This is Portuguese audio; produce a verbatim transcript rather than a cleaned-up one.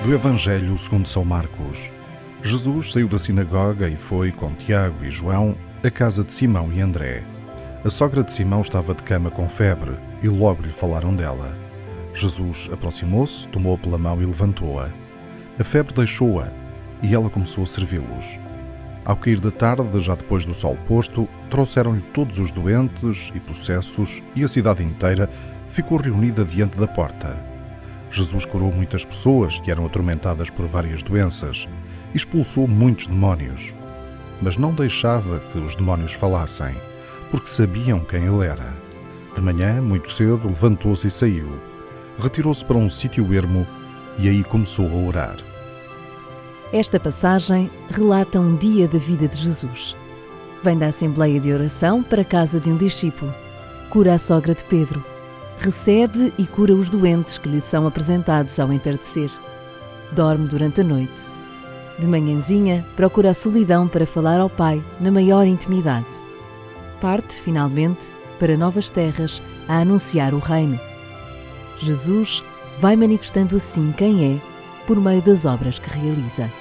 Do Evangelho segundo São Marcos. Jesus saiu da sinagoga e foi, com Tiago e João, à casa de Simão e André. A sogra de Simão estava de cama com febre e logo lhe falaram dela. Jesus aproximou-se, tomou-a pela mão e levantou-a. A febre deixou-a e ela começou a servi-los. Ao cair da tarde, já depois do sol posto, trouxeram-lhe todos os doentes e possessos e a cidade inteira ficou reunida diante da porta. Jesus curou muitas pessoas que eram atormentadas por várias doenças e expulsou muitos demónios. Mas não deixava que os demónios falassem, porque sabiam quem ele era. De manhã, muito cedo, levantou-se e saiu. Retirou-se para um sítio ermo e aí começou a orar. Esta passagem relata um dia da vida de Jesus. Vem da Assembleia de Oração para a casa de um discípulo. Cura a sogra de Pedro. Recebe e cura os doentes que lhe são apresentados ao entardecer. Dorme durante a noite. De manhãzinha, procura a solidão para falar ao Pai na maior intimidade. Parte, finalmente, para novas terras a anunciar o reino. Jesus vai manifestando assim quem é por meio das obras que realiza.